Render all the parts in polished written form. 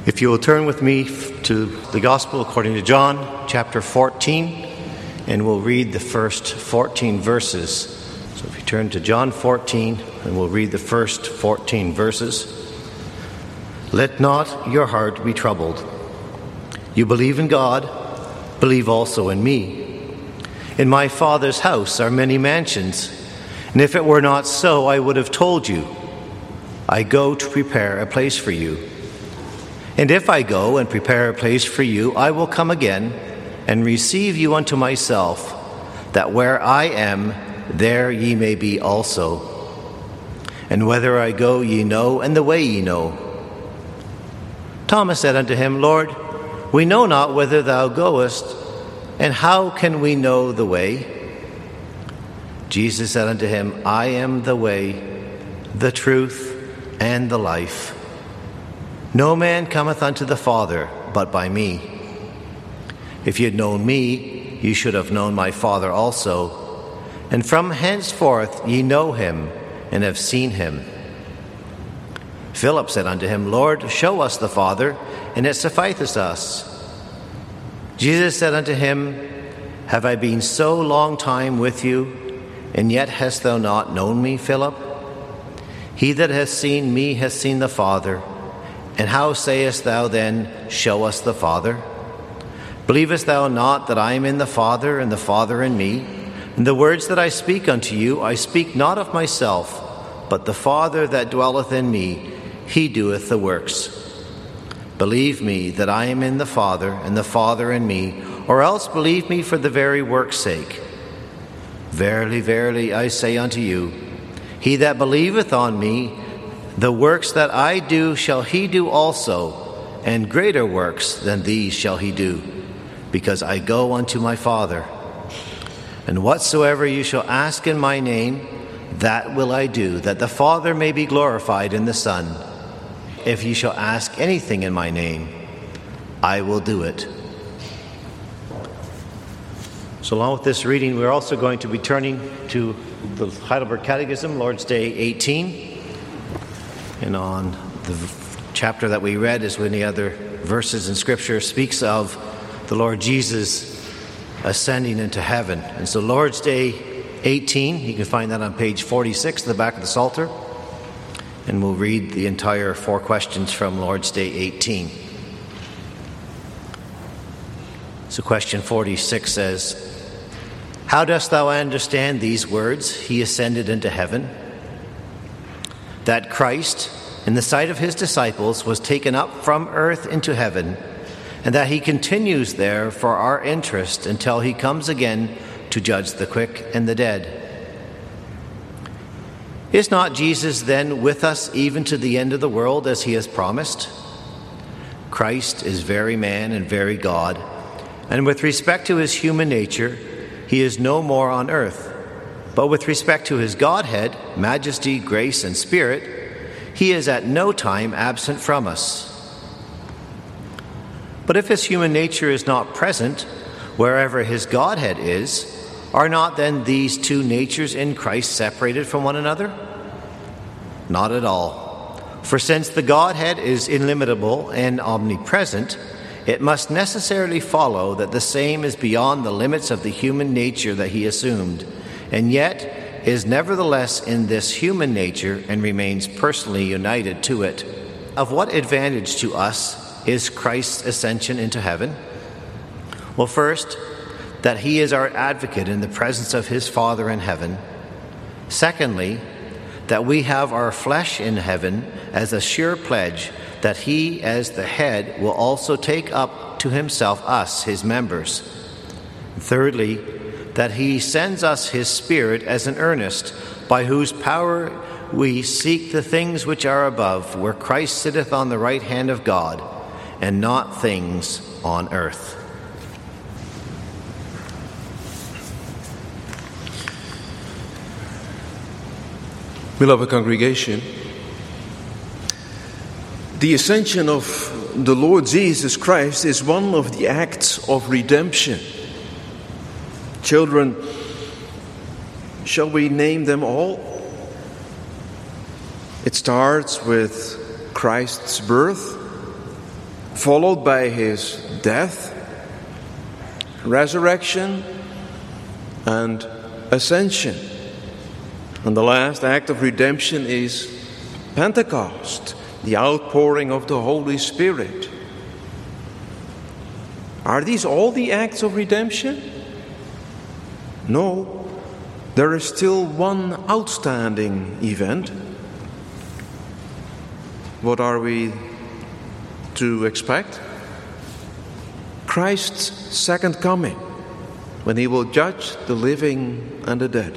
If you will turn with me to the Gospel according to John, chapter 14, and we'll read the first 14 verses. So if you turn to John 14, and we'll read the first 14 verses. Let not your heart be troubled. You believe in God, believe also in me. In my Father's house are many mansions, and if it were not so, I would have told you. I go to prepare a place for you. And if I go and prepare a place for you, I will come again and receive you unto myself, that where I am, there ye may be also. And whither I go ye know, and the way ye know. Thomas said unto him, Lord, we know not whither thou goest, and how can we know the way? Jesus said unto him, I am the way, the truth, and the life. No man cometh unto the Father but by me. If ye had known me, ye should have known my Father also. And from henceforth ye know him, and have seen him. Philip said unto him, Lord, show us the Father, and it sufficeth us. Jesus said unto him, Have I been so long time with you, and yet hast thou not known me, Philip? He that hath seen me hath seen the Father. And how sayest thou then, Show us the Father? Believest thou not that I am in the Father, and the Father in me? And the words that I speak unto you, I speak not of myself, but the Father that dwelleth in me, he doeth the works. Believe me that I am in the Father, and the Father in me, or else believe me for the very work's sake. Verily, verily, I say unto you, he that believeth on me, the works that I do shall he do also, and greater works than these shall he do, because I go unto my Father. And whatsoever you shall ask in my name, that will I do, that the Father may be glorified in the Son. If ye shall ask anything in my name, I will do it. So along with this reading, we're also going to be turning to the Heidelberg Catechism, Lord's Day 18. And on the chapter that we read, as many other verses in Scripture, speaks of the Lord Jesus ascending into heaven. And so Lord's Day 18, you can find that on page 46 at the back of the Psalter. And we'll read the entire 4 questions from Lord's Day 18. So question 46 says, How dost thou understand these words, He ascended into heaven? That Christ, in the sight of his disciples, was taken up from earth into heaven, and that he continues there for our interest until he comes again to judge the quick and the dead. Is not Jesus then with us even to the end of the world, as he has promised? Christ is very man and very God, and with respect to his human nature, he is no more on earth. But with respect to his Godhead, majesty, grace, and spirit, he is at no time absent from us. But if his human nature is not present wherever his Godhead is, are not then these two natures in Christ separated from one another? Not at all. For since the Godhead is illimitable and omnipresent, it must necessarily follow that the same is beyond the limits of the human nature that he assumed, and yet is nevertheless in this human nature and remains personally united to it. Of what advantage to us is Christ's ascension into heaven? Well, first, that he is our advocate in the presence of his Father in heaven. Secondly, that we have our flesh in heaven as a sure pledge that he, as the head, will also take up to himself us, his members. Thirdly, that he sends us his Spirit as an earnest, by whose power we seek the things which are above, where Christ sitteth on the right hand of God, and not things on earth. Beloved congregation, the ascension of the Lord Jesus Christ is one of the acts of redemption. Children, shall we name them all? It starts with Christ's birth, followed by his death, resurrection, and ascension. And the last act of redemption is Pentecost, the outpouring of the Holy Spirit. Are these all the acts of redemption? No, there is still one outstanding event. What are we to expect? Christ's second coming, when he will judge the living and the dead.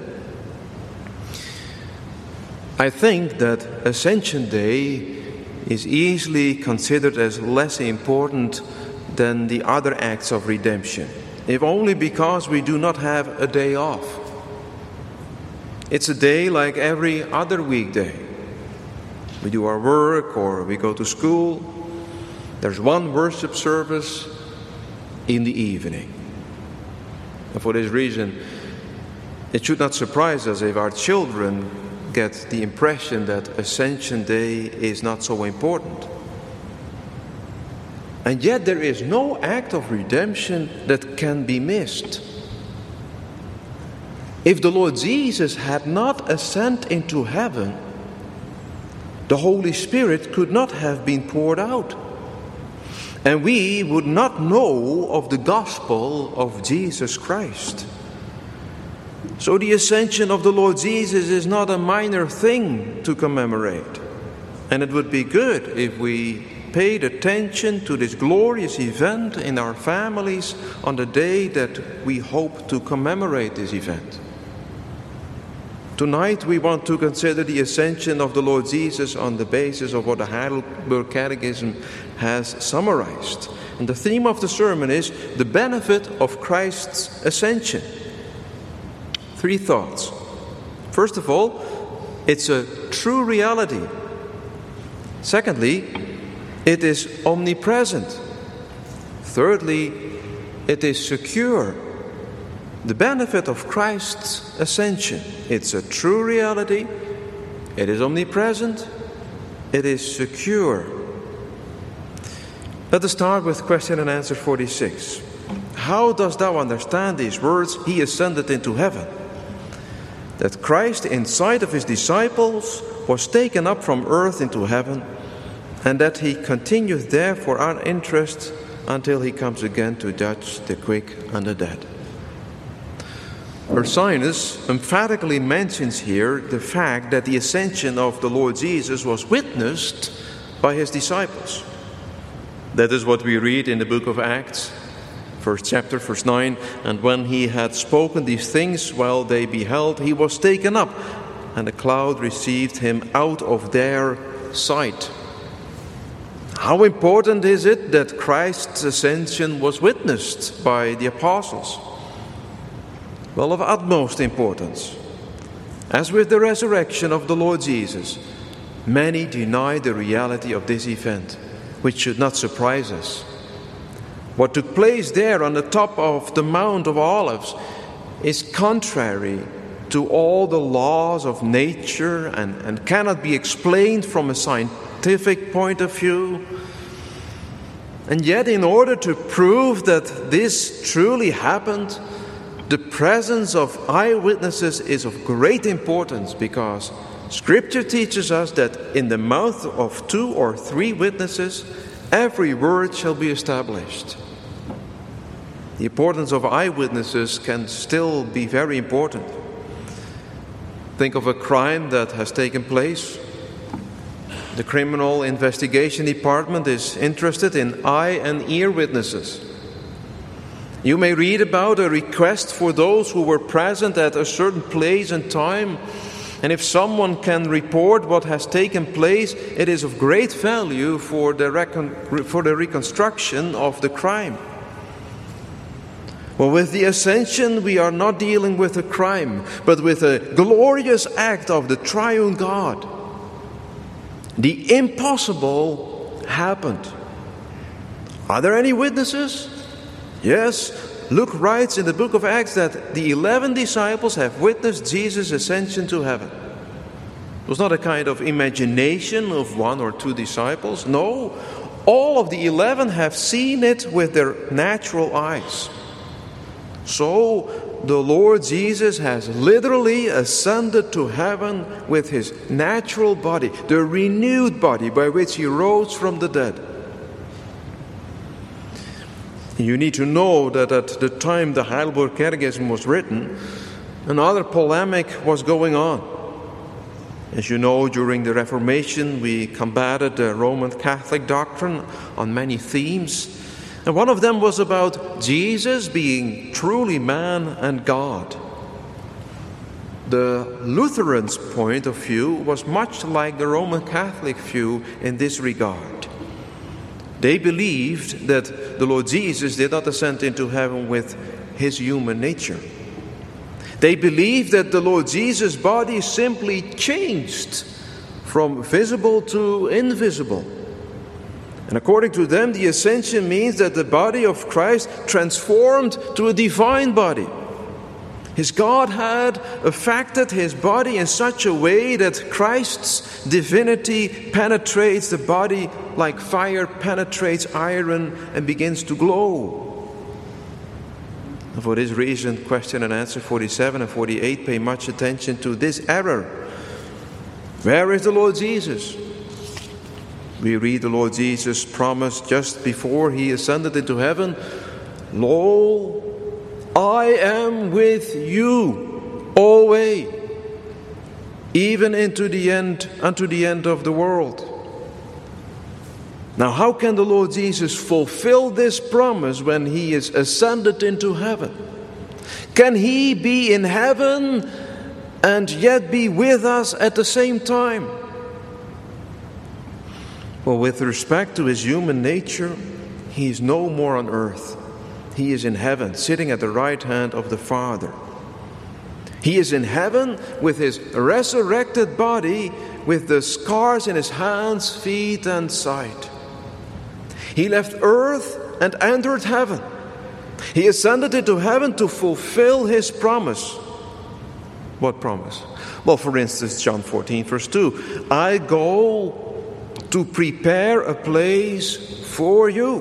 I think that Ascension Day is easily considered as less important than the other acts of redemption, if only because we do not have a day off. It's a day like every other weekday. We do our work or we go to school. There's one worship service in the evening. And for this reason, it should not surprise us if our children get the impression that Ascension Day is not so important. And yet there is no act of redemption that can be missed. If the Lord Jesus had not ascended into heaven, the Holy Spirit could not have been poured out. And we would not know of the gospel of Jesus Christ. So the ascension of the Lord Jesus is not a minor thing to commemorate. And it would be good if we paid attention to this glorious event in our families on the day that we hope to commemorate this event. Tonight we want to consider the ascension of the Lord Jesus on the basis of what the Heidelberg Catechism has summarized. And the theme of the sermon is the benefit of Christ's ascension. 3 thoughts. First of all, it's a true reality. Secondly, it is omnipresent. Thirdly, it is secure. The benefit of Christ's ascension. It's a true reality. It is omnipresent. It is secure. Let us start with question and answer 46. How dost thou understand these words, he ascended into heaven? That Christ in sight of his disciples was taken up from earth into heaven, and that he continueth there for our interest until he comes again to judge the quick and the dead. Ursinus emphatically mentions here the fact that the ascension of the Lord Jesus was witnessed by his disciples. That is what we read in the book of Acts, 1st chapter, verse 9. And when he had spoken these things while they beheld, he was taken up, and a cloud received him out of their sight. How important is it that Christ's ascension was witnessed by the apostles? Well, of utmost importance. As with the resurrection of the Lord Jesus, many deny the reality of this event, which should not surprise us. What took place there on the top of the Mount of Olives is contrary to all the laws of nature and cannot be explained from a scientific point of view. And yet, in order to prove that this truly happened, the presence of eyewitnesses is of great importance, because Scripture teaches us that in the mouth of 2 or 3 witnesses, every word shall be established. The importance of eyewitnesses can still be very important. Think of a crime that has taken place. The Criminal Investigation Department is interested in eye and ear witnesses. You may read about a request for those who were present at a certain place and time. And if someone can report what has taken place, it is of great value for the reconstruction of the crime. Well, with the ascension, we are not dealing with a crime, but with a glorious act of the triune God. The impossible happened. Are there any witnesses? Yes. Luke writes in the book of Acts that the 11 disciples have witnessed Jesus' ascension to heaven. It was not a kind of imagination of 1 or 2 disciples. No, all of the 11 have seen it with their natural eyes. So the Lord Jesus has literally ascended to heaven with his natural body, the renewed body by which he rose from the dead. You need to know that at the time the Heidelberg Catechism was written, another polemic was going on. As you know, during the Reformation, we combated the Roman Catholic doctrine on many themes. And one of them was about Jesus being truly man and God. The Lutherans' point of view was much like the Roman Catholic view in this regard. They believed that the Lord Jesus did not ascend into heaven with his human nature. They believed that the Lord Jesus' body simply changed from visible to invisible. And according to them, the ascension means that the body of Christ transformed to a divine body. His Godhead affected his body in such a way that Christ's divinity penetrates the body like fire penetrates iron and begins to glow. And for this reason, question and answer 47 and 48 pay much attention to this error. Where is the Lord Jesus? We read the Lord Jesus' promise just before he ascended into heaven. Lo, I am with you always, even unto the end of the world. Now, how can the Lord Jesus fulfill this promise when he is ascended into heaven? Can he be in heaven and yet be with us at the same time? Well, with respect to his human nature, he is no more on earth. He is in heaven, sitting at the right hand of the Father. He is in heaven with his resurrected body, with the scars in his hands, feet, and side. He left earth and entered heaven. He ascended into heaven to fulfill his promise. What promise? Well, for instance, John 14, verse 2. I go to prepare a place for you.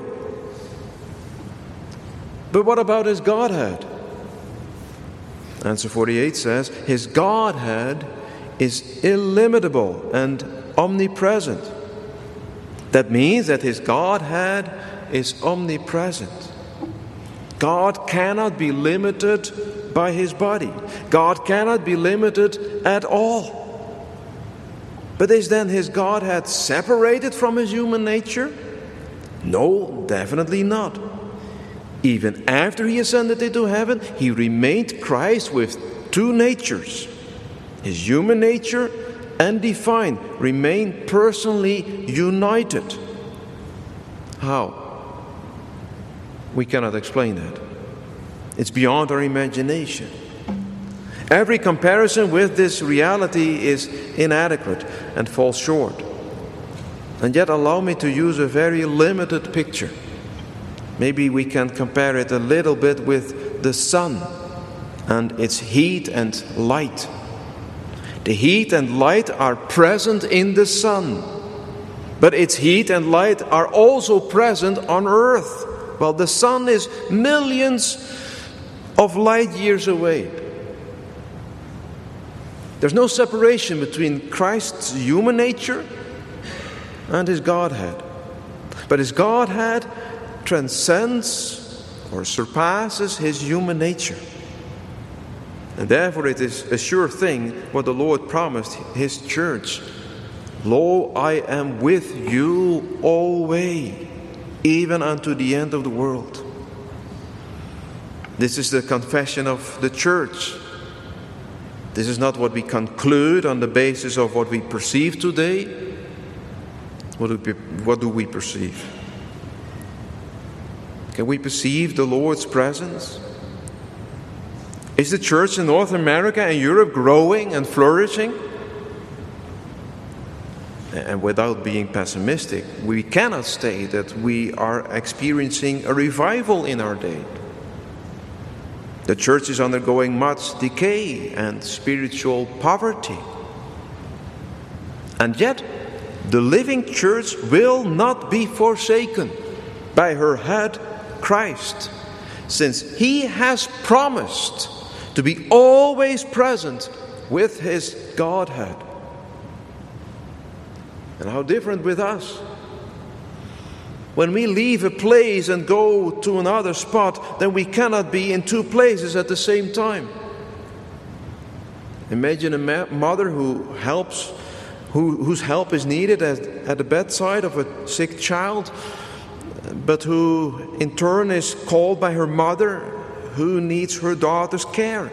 But what about his Godhead? Answer 48 says, his Godhead is illimitable and omnipresent. That means that his Godhead is omnipresent. God cannot be limited by his body. God cannot be limited at all. But is then his Godhead separated from his human nature? No, definitely not. Even after he ascended into heaven, he remained Christ with two natures. His human nature and divine remain personally united. How? We cannot explain that. It's beyond our imagination. Every comparison with this reality is inadequate and falls short. And yet allow me to use a very limited picture. Maybe we can compare it a little bit with the sun and its heat and light. The heat and light are present in the sun, but its heat and light are also present on earth. Well, the sun is millions of light years away. There's no separation between Christ's human nature and his Godhead. But his Godhead transcends or surpasses his human nature. And therefore it is a sure thing what the Lord promised his church. Lo, I am with you always, even unto the end of the world. This is the confession of the church. This is not what we conclude on the basis of what we perceive today. What do we perceive? Can we perceive the Lord's presence? Is the church in North America and Europe growing and flourishing? And without being pessimistic, we cannot state that we are experiencing a revival in our day. The church is undergoing much decay and spiritual poverty. And yet, the living church will not be forsaken by her head, Christ, since he has promised to be always present with his Godhead. And how different with us. When we leave a place and go to another spot, then we cannot be in two places at the same time. Imagine a mother whose help is needed at the bedside of a sick child, but who in turn is called by her mother, who needs her daughter's care.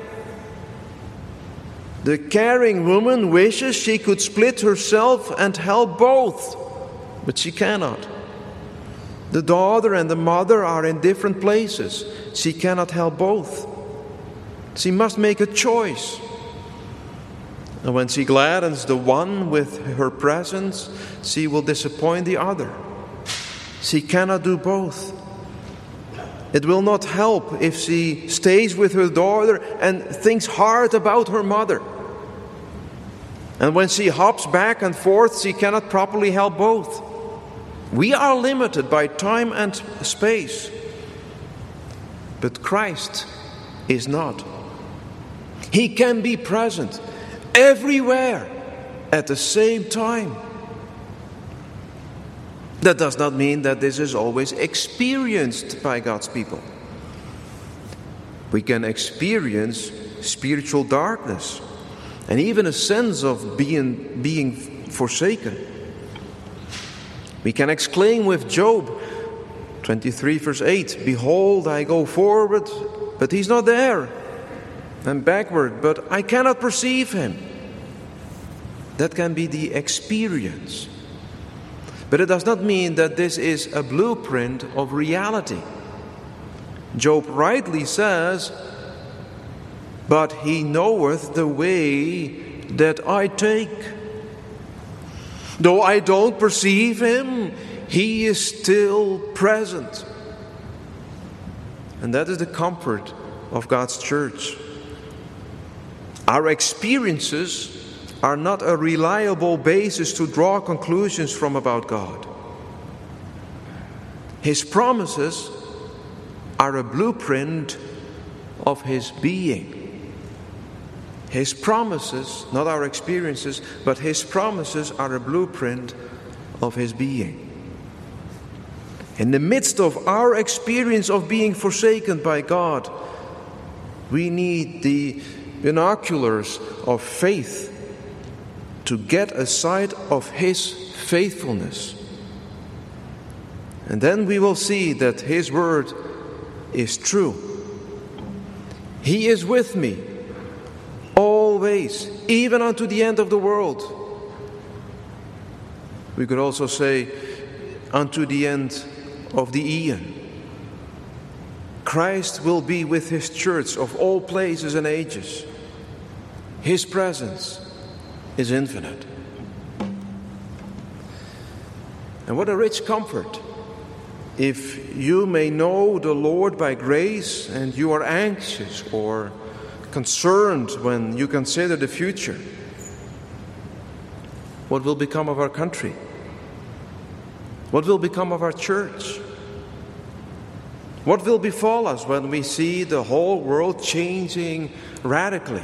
The caring woman wishes she could split herself and help both, but she cannot. The daughter and the mother are in different places. She cannot help both. She must make a choice. And when she gladdens the one with her presence, she will disappoint the other. She cannot do both. It will not help if she stays with her daughter and thinks hard about her mother. And when she hops back and forth, she cannot properly help both. We are limited by time and space. But Christ is not. He can be present everywhere at the same time. That does not mean that this is always experienced by God's people. We can experience spiritual darkness and even a sense of being forsaken. We can exclaim with Job 23 verse 8, "Behold, I go forward, but he's not there. And backward, but I cannot perceive him." That can be the experience. But it does not mean that this is a blueprint of reality. Job rightly says, "But he knoweth the way that I take. Though I don't perceive him, he is still present." And that is the comfort of God's church. Our experiences are not a reliable basis to draw conclusions from about God. His promises are a blueprint of his being. His promises, not our experiences, but his promises are a blueprint of his being. In the midst of our experience of being forsaken by God, we need the binoculars of faith to get a sight of his faithfulness. And then we will see that his word is true. He is with me always, even unto the end of the world. We could also say, unto the end of the eon. Christ will be with his church of all places and ages. His presence is infinite. And what a rich comfort if you may know the Lord by grace and you are anxious or concerned when you consider the future. What will become of our country? What will become of our church? What will befall us when we see the whole world changing radically?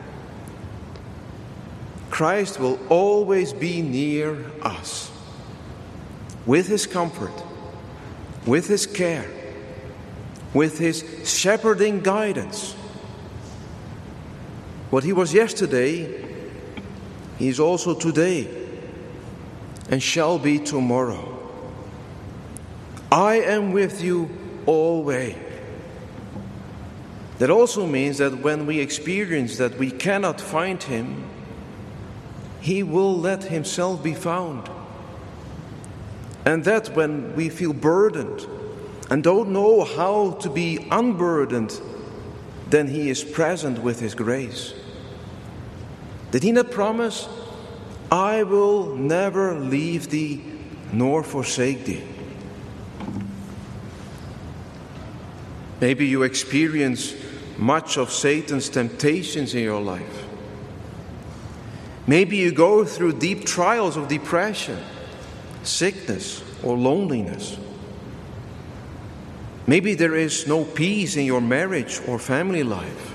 Christ will always be near us, with his comfort, with his care, with his shepherding guidance. What he was yesterday, he is also today and shall be tomorrow. I am with you always. That also means that when we experience that we cannot find him, he will let himself be found. And that when we feel burdened and don't know how to be unburdened, then he is present with his grace. Did he not promise, "I will never leave thee nor forsake thee"? Maybe you experience much of Satan's temptations in your life. Maybe you go through deep trials of depression sickness, or loneliness. Maybe there is no peace in your marriage or family life.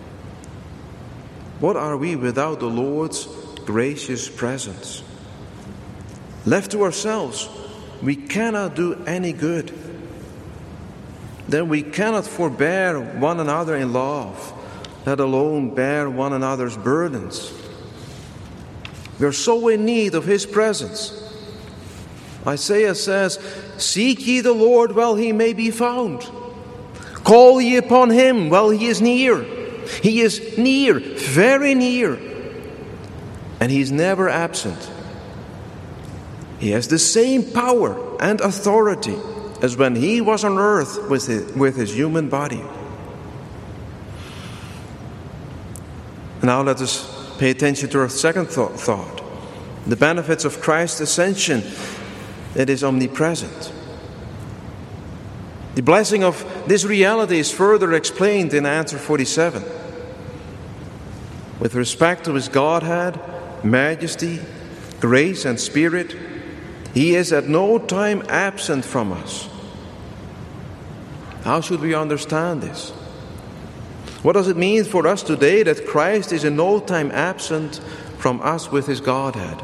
What are we without the Lord's gracious presence? Left to ourselves, we cannot do any good. Then we cannot forbear one another in love, let alone bear one another's burdens. We are so in need of His presence. Isaiah says, "Seek ye the Lord while He may be found. Call ye upon Him while He is near." He is near, very near, and He is never absent. He has the same power and authority as when He was on earth with His human body. Now let us pay attention to our second thought. The benefits of Christ's ascension. It is omnipresent. The blessing of this reality is further explained in answer 47. With respect to His Godhead, majesty, grace, and Spirit, He is at no time absent from us. How should we understand this? What does it mean for us today that Christ is in no time absent from us with His Godhead?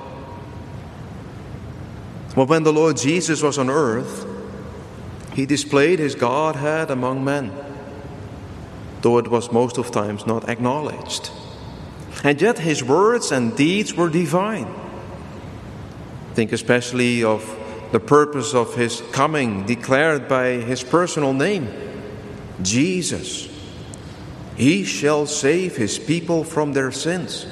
Well, when the Lord Jesus was on earth, He displayed His Godhead among men, though it was most of times not acknowledged. And yet His words and deeds were divine. Think especially of the purpose of His coming declared by His personal name, Jesus. He shall save His people from their sins.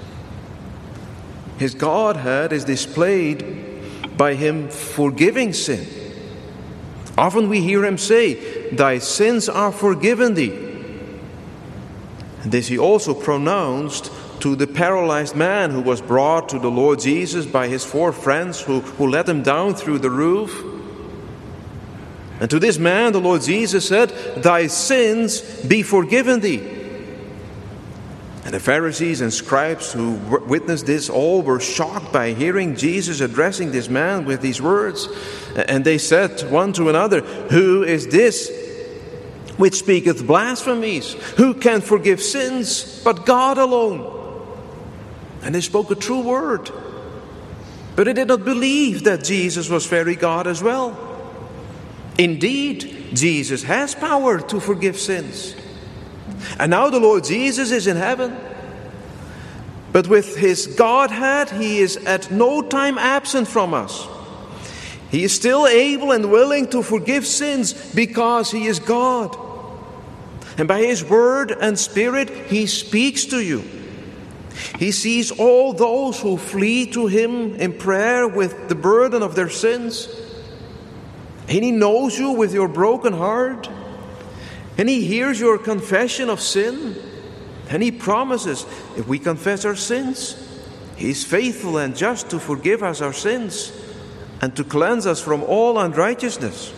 His Godhead is displayed by Him forgiving sin. Often we hear Him say, "Thy sins are forgiven thee." And this He also pronounced to the paralyzed man who was brought to the Lord Jesus by his 4 friends who let him down through the roof. And to this man the Lord Jesus said, "Thy sins be forgiven thee." And the Pharisees and scribes who witnessed this all were shocked by hearing Jesus addressing this man with these words. And they said one to another, "Who is this which speaketh blasphemies? Who can forgive sins but God alone?" And they spoke a true word. But they did not believe that Jesus was very God as well. Indeed, Jesus has power to forgive sins. And now the Lord Jesus is in heaven. But with His Godhead, He is at no time absent from us. He is still able and willing to forgive sins because He is God. And by His Word and Spirit, He speaks to you. He sees all those who flee to Him in prayer with the burden of their sins. And He knows you with your broken heart. And He hears your confession of sin. And He promises, if we confess our sins, He is faithful and just to forgive us our sins and to cleanse us from all unrighteousness.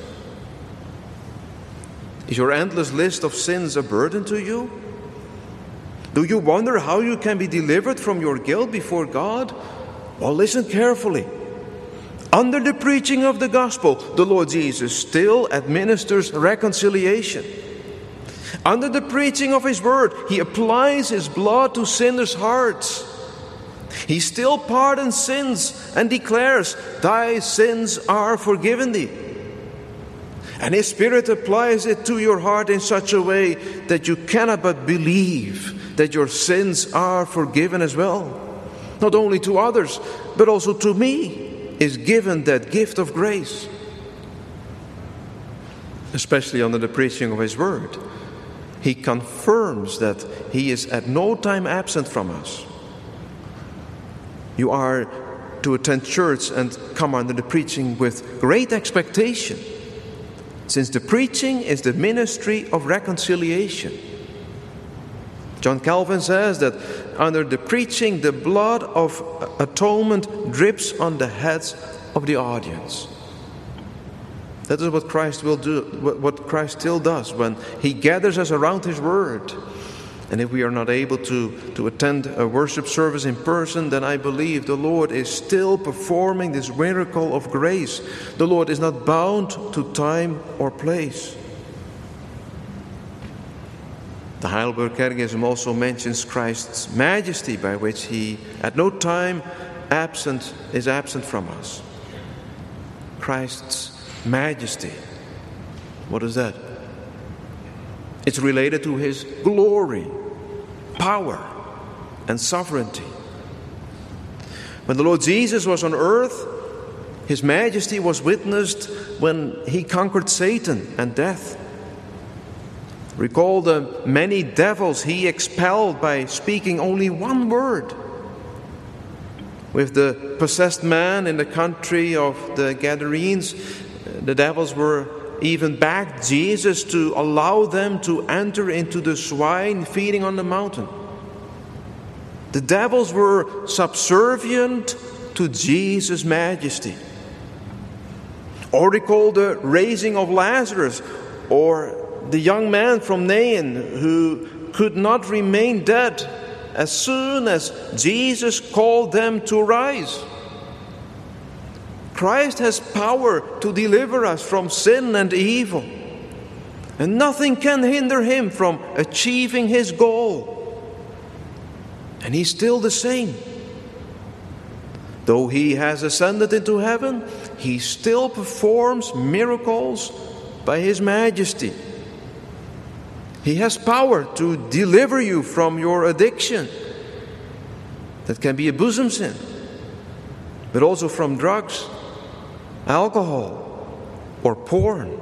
Is your endless list of sins a burden to you? Do you wonder how you can be delivered from your guilt before God? Well, listen carefully. Under the preaching of the gospel, the Lord Jesus still administers reconciliation. Under the preaching of His word, He applies His blood to sinners' hearts. He still pardons sins and declares, "Thy sins are forgiven thee." And His Spirit applies it to your heart in such a way that you cannot but believe that your sins are forgiven as well. Not only to others, but also to me is given that gift of grace. Especially under the preaching of His word, He confirms that He is at no time absent from us. You are to attend church and come under the preaching with great expectation, since the preaching is the ministry of reconciliation. John Calvin says that under the preaching, the blood of atonement drips on the heads of the audience. That is what Christ will do, what Christ still does when He gathers us around His word. And if we are not able to attend a worship service in person, then I believe the Lord is still performing this miracle of grace. The Lord is not bound to time or place. The Heidelberg Catechism also mentions Christ's majesty, by which he at no time is absent from us. Christ's majesty. What is that? It's related to his glory, power, and sovereignty. When the Lord Jesus was on earth, his majesty was witnessed when he conquered Satan and death. Recall the many devils he expelled by speaking only one word. With the possessed man in the country of the Gadarenes, the devils were even begged Jesus to allow them to enter into the swine feeding on the mountain. The devils were subservient to Jesus' majesty. Or recall the raising of Lazarus, or the young man from Nain who could not remain dead as soon as Jesus called them to rise. Christ has power to deliver us from sin and evil, and nothing can hinder him from achieving his goal. And he's still the same. Though he has ascended into heaven, he still performs miracles by his majesty. He has power to deliver you from your addiction. That can be a bosom sin, but also from drugs, alcohol, or porn.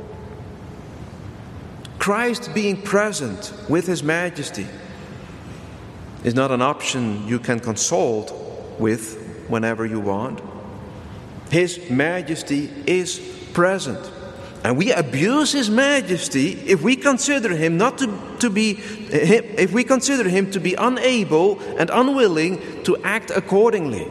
Christ being present with his majesty is not an option you can consult with whenever you want. His majesty is present. And we abuse his majesty if we consider him if we consider him to be unable and unwilling to act accordingly.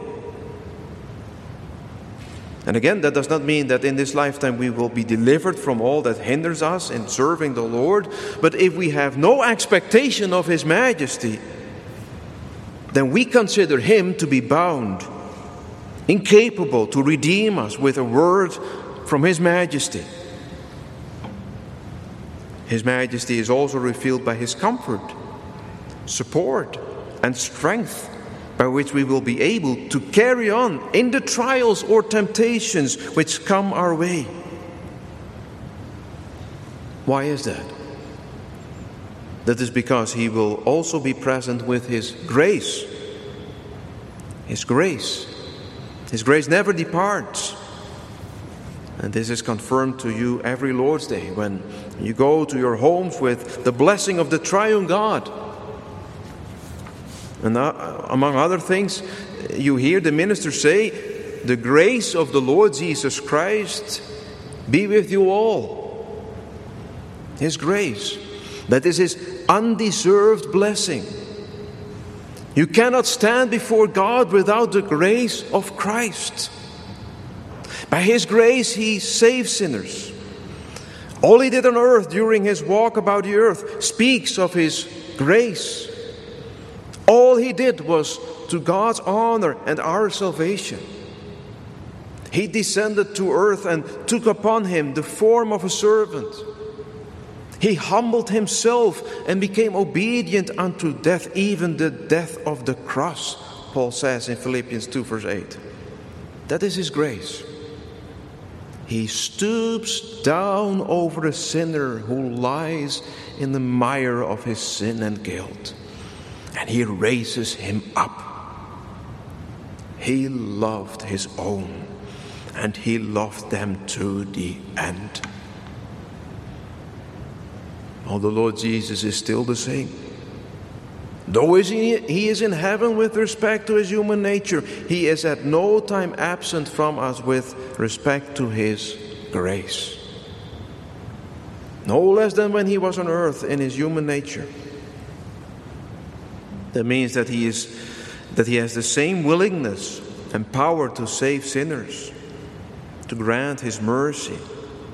And again, that does not mean that in this lifetime we will be delivered from all that hinders us in serving the Lord. But if we have no expectation of his majesty, then we consider him to be bound, incapable to redeem us with a word from his majesty. His majesty is also revealed by his comfort, support, and strength, by which we will be able to carry on in the trials or temptations which come our way. Why is that? That is because he will also be present with his grace. His grace. His grace never departs. And this is confirmed to you every Lord's Day when you go to your homes with the blessing of the triune God. And among other things, you hear the minister say, "The grace of the Lord Jesus Christ be with you all." His grace. That is his undeserved blessing. You cannot stand before God without the grace of Christ. By his grace, he saves sinners. All he did on earth during his walk about the earth speaks of his grace. All he did was to God's honor and our salvation. He descended to earth and took upon him the form of a servant. He humbled himself and became obedient unto death, even the death of the cross, Paul says in Philippians 2 verse 8. That is his grace. He stoops down over a sinner who lies in the mire of his sin and guilt, and he raises him up. He loved his own, and he loved them to the end. Oh, the Lord Jesus is still the same. Though he is in heaven with respect to his human nature, he is at no time absent from us with respect to his grace. No less than when he was on earth in his human nature. That means that he has the same willingness and power to save sinners, to grant his mercy.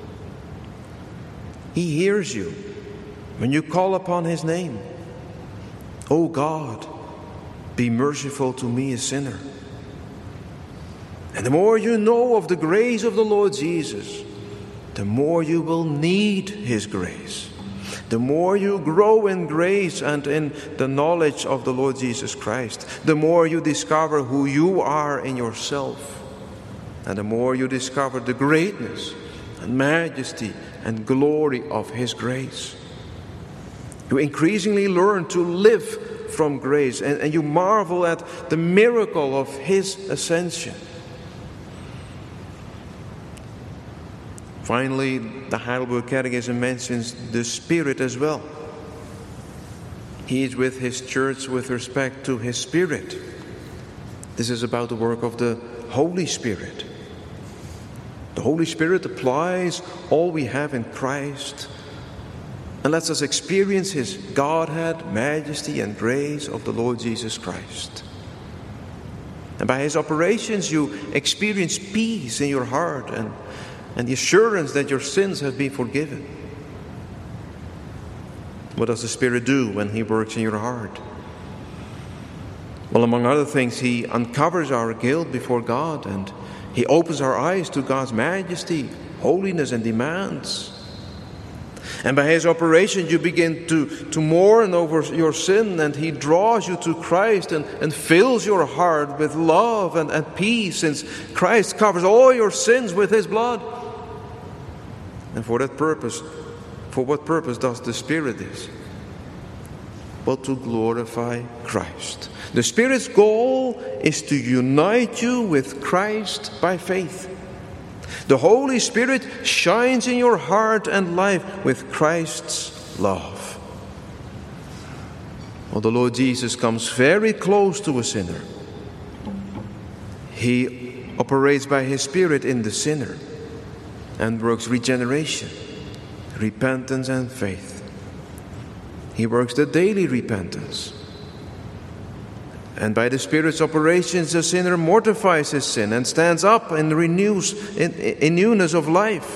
He hears you when you call upon his name. O God, be merciful to me, a sinner. And the more you know of the grace of the Lord Jesus, the more you will need His grace. The more you grow in grace and in the knowledge of the Lord Jesus Christ, the more you discover who you are in yourself. And the more you discover the greatness and majesty and glory of His grace. You increasingly learn to live from grace, and you marvel at the miracle of His ascension. Finally, the Heidelberg Catechism mentions the Spirit as well. He is with His church with respect to His Spirit. This is about the work of the Holy Spirit. The Holy Spirit applies all we have in Christ and lets us experience His Godhead, majesty, and grace of the Lord Jesus Christ. And by His operations, you experience peace in your heart and the assurance that your sins have been forgiven. What does the Spirit do when He works in your heart? Well, among other things, He uncovers our guilt before God, and He opens our eyes to God's majesty, holiness, and demands. And by His operation, you begin to mourn over your sin, and He draws you to Christ and fills your heart with love and peace, since Christ covers all your sins with His blood. And for what purpose does the Spirit this? Well, to glorify Christ. The Spirit's goal is to unite you with Christ by faith. The Holy Spirit shines in your heart and life with Christ's love. Well, the Lord Jesus comes very close to a sinner. He operates by His Spirit in the sinner and works regeneration, repentance, and faith. He works the daily repentance. And by the Spirit's operations, the sinner mortifies his sin and stands up and renews in newness of life.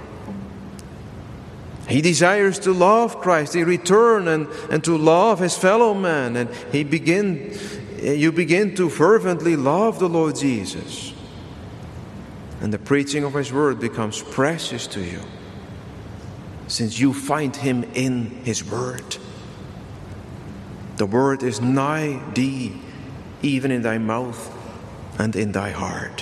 He desires to love Christ in return and to love his fellow man. And you begin to fervently love the Lord Jesus. And the preaching of His word becomes precious to you, since you find Him in His word. The word is nigh thee, even in thy mouth and in thy heart.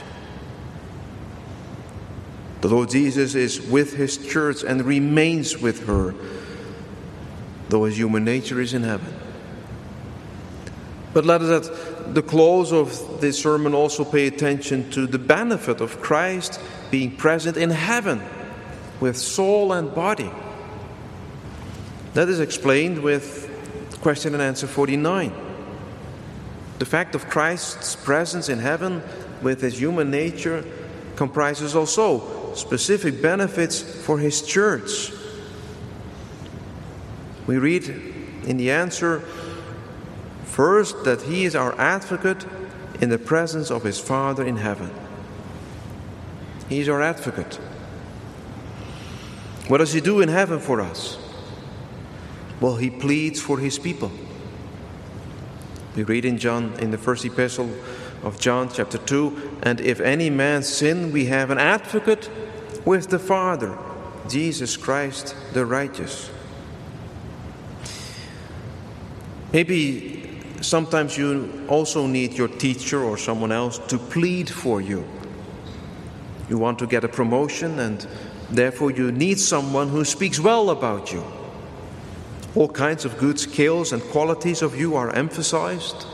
The Lord Jesus is with His church and remains with her, though His human nature is in heaven. But let us at the close of this sermon also pay attention to the benefit of Christ being present in heaven with soul and body. That is explained with question and answer 49. The fact of Christ's presence in heaven with His human nature comprises also specific benefits for His church. We read in the answer, first, that He is our advocate in the presence of His Father in heaven. He is our advocate. What does He do in heaven for us? Well, He pleads for His people. We read in the first epistle of John, chapter 2, and if any man sin, we have an advocate with the Father, Jesus Christ the righteous. Maybe sometimes you also need your teacher or someone else to plead for you. You want to get a promotion, and therefore you need someone who speaks well about you. All kinds of good skills and qualities of you are emphasized.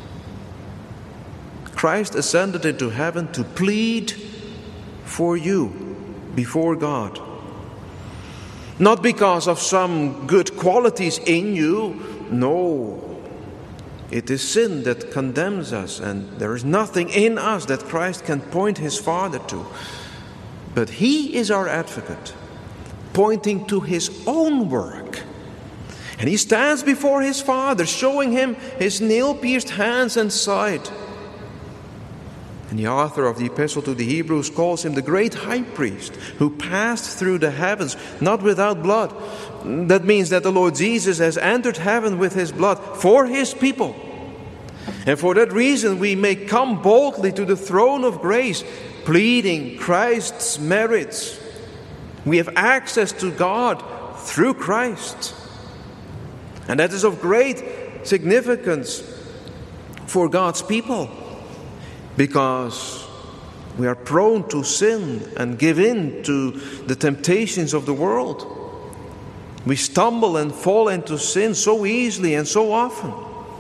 Christ ascended into heaven to plead for you before God. Not because of some good qualities in you. No. It is sin that condemns us, and there is nothing in us that Christ can point His Father to. But He is our advocate, pointing to His own work. And He stands before His Father, showing Him His nail-pierced hands and side. And the author of the Epistle to the Hebrews calls him the great high priest who passed through the heavens, not without blood. That means that the Lord Jesus has entered heaven with his blood for his people. And for that reason we may come boldly to the throne of grace, pleading Christ's merits. We have access to God through Christ. And that is of great significance for God's people, because we are prone to sin and give in to the temptations of the world. We stumble and fall into sin so easily and so often.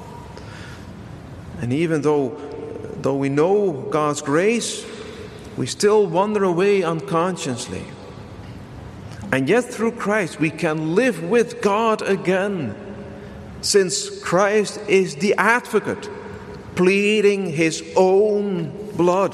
And even though we know God's grace, we still wander away unconsciously. And yet through Christ we can live with God again, since Christ is the advocate, pleading his own blood.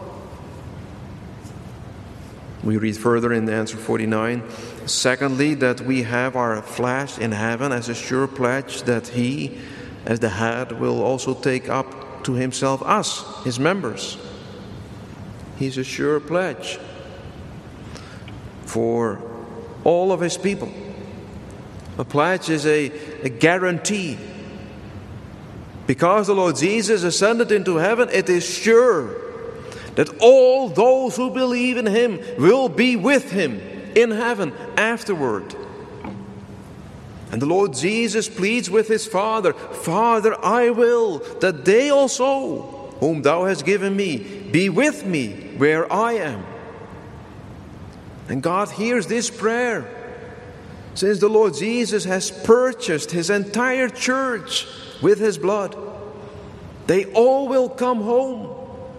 We read further in answer 49, secondly, that we have our flesh in heaven as a sure pledge that he, as the head, will also take up to himself us, his members. He's a sure pledge for all of his people. A pledge is a guarantee. Because the Lord Jesus ascended into heaven, it is sure that all those who believe in him will be with him in heaven afterward. And the Lord Jesus pleads with his Father, Father, I will that they also, whom thou hast given me, be with me where I am. And God hears this prayer, since the Lord Jesus has purchased his entire church with his blood. They all will come home.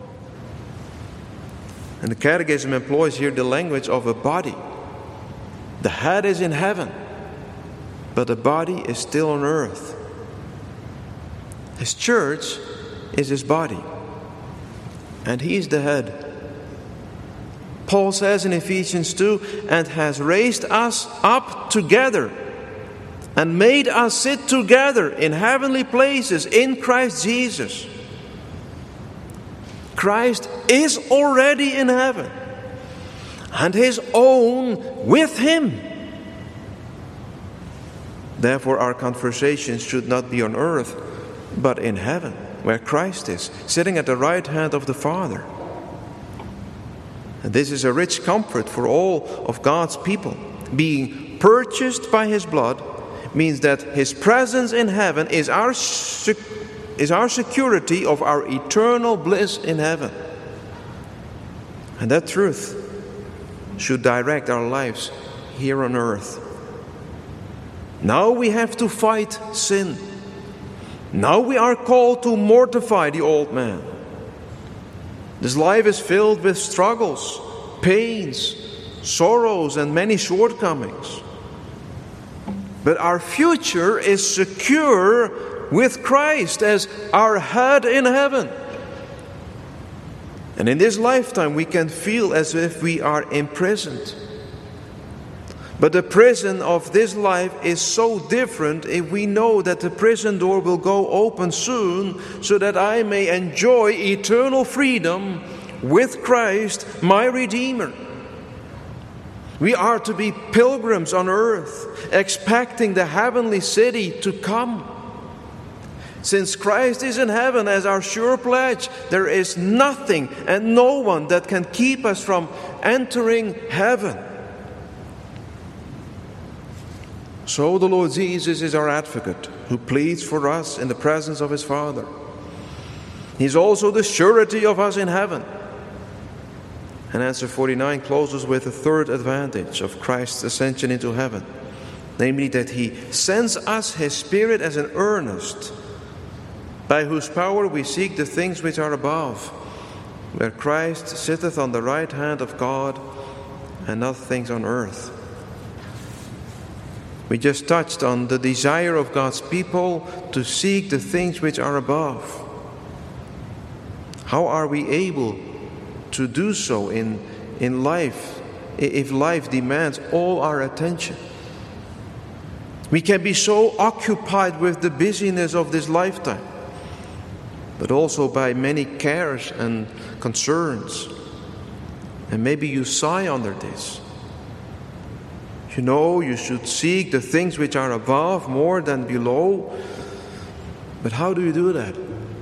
And the Catechism employs here the language of a body. The head is in heaven, but the body is still on earth. His church is his body, and he is the head. Paul says in Ephesians 2, and has raised us up together and made us sit together in heavenly places in Christ Jesus. Christ is already in heaven, and his own with him. Therefore our conversations should not be on earth, but in heaven, where Christ is, sitting at the right hand of the Father. And this is a rich comfort for all of God's people. Being purchased by his blood means that his presence in heaven is our security of our eternal bliss in heaven. And that truth should direct our lives here on earth. Now we have to fight sin. Now we are called to mortify the old man. This life is filled with struggles, pains, sorrows, and many shortcomings. But our future is secure with Christ as our head in heaven. And in this lifetime we can feel as if we are imprisoned. But the prison of this life is so different if we know that the prison door will go open soon, so that I may enjoy eternal freedom with Christ, my Redeemer. We are to be pilgrims on earth, expecting the heavenly city to come. Since Christ is in heaven as our sure pledge, there is nothing and no one that can keep us from entering heaven. So the Lord Jesus is our advocate, who pleads for us in the presence of his Father. He is also the surety of us in heaven. And answer 49 closes with the third advantage of Christ's ascension into heaven, namely that he sends us his Spirit as an earnest, by whose power we seek the things which are above, where Christ sitteth on the right hand of God, and not things on earth. We just touched on the desire of God's people to seek the things which are above. How are we able to do so in life, if life demands all our attention? We can be so occupied with the busyness of this lifetime. but also by many cares and concerns. And maybe you sigh under this. You know you should seek the things which are above more than below. But how do you do that?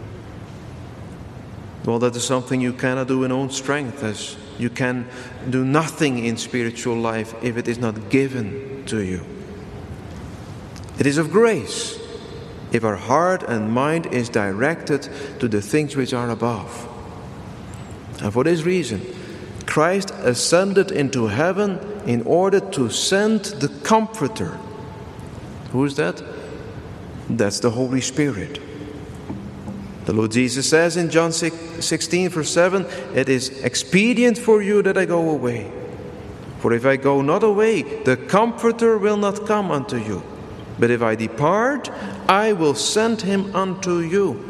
Well, that is something you cannot do in own strength, as you can do nothing in spiritual life if it is not given to you. It is of grace if our heart and mind is directed to the things which are above. And for this reason, Christ ascended into heaven in order to send the Comforter. Who is that? That's the Holy Spirit. The Lord Jesus says in John 16, verse 7, "It is expedient for you that I go away. For if I go not away, the Comforter will not come unto you. But if I depart, I will send him unto you."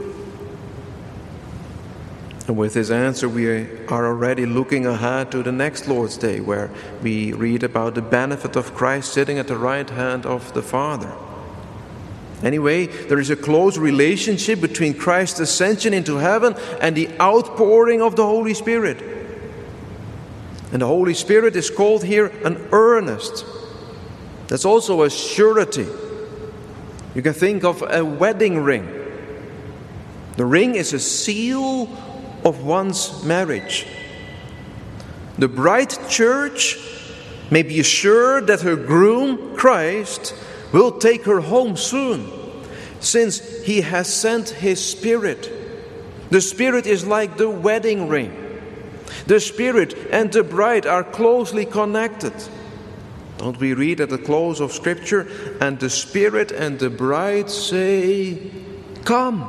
And with this answer, we are already looking ahead to the next Lord's Day, where we read about the benefit of Christ sitting at the right hand of the Father. Anyway, there is a close relationship between Christ's ascension into heaven and the outpouring of the Holy Spirit. And the Holy Spirit is called here an earnest. That's also a surety. You can think of a wedding ring. The ring is a seal of one's marriage. The bride church may be assured that her groom, Christ, will take her home soon, since he has sent his Spirit. The Spirit is like the wedding ring. The Spirit and the bride are closely connected. Don't we read at the close of Scripture, "And the Spirit and the bride say, Come."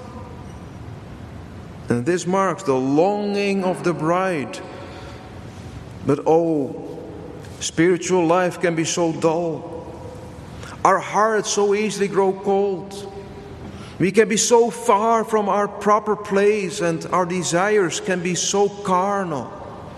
And this marks the longing of the bride. But spiritual life can be so dull. Our hearts so easily grow cold. We can be so far from our proper place, and our desires can be so carnal.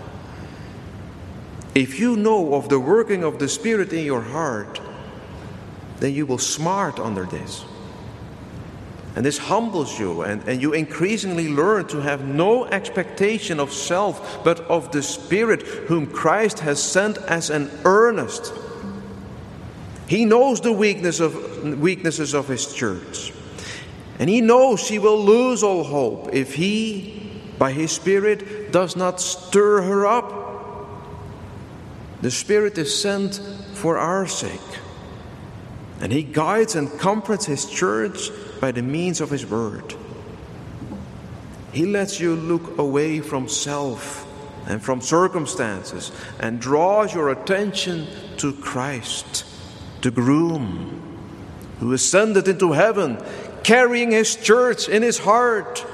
If you know of the working of the Spirit in your heart, then you will smart under this. And this humbles you, and you increasingly learn to have no expectation of self, but of the Spirit whom Christ has sent as an earnest. He knows the weaknesses of his church. And he knows she will lose all hope if he, by his Spirit, does not stir her up. The Spirit is sent for our sake. And he guides and comforts his church by the means of his word. He lets you look away from self and from circumstances and draws your attention to Christ, the groom, who ascended into heaven, carrying his church in his heart.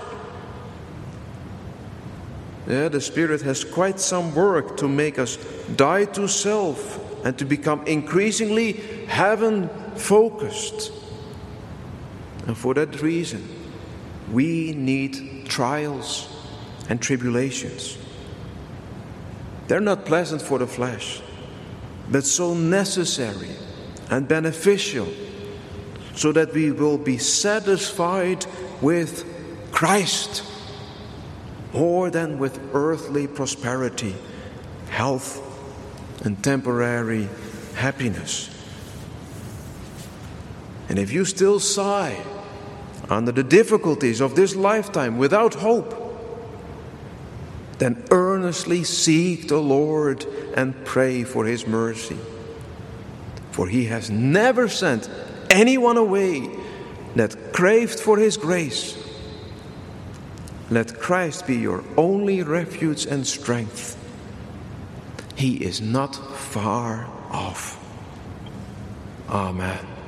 The Spirit has quite some work to make us die to self and to become increasingly heaven-focused. And for that reason, we need trials and tribulations. They're not pleasant for the flesh, but so necessary and beneficial, so that we will be satisfied with Christ more than with earthly prosperity, health, and temporary happiness. And if you still sigh under the difficulties of this lifetime without hope, then earnestly seek the Lord and pray for his mercy. For he has never sent anyone away that craved for his grace. Let Christ be your only refuge and strength. He is not far off. Amen.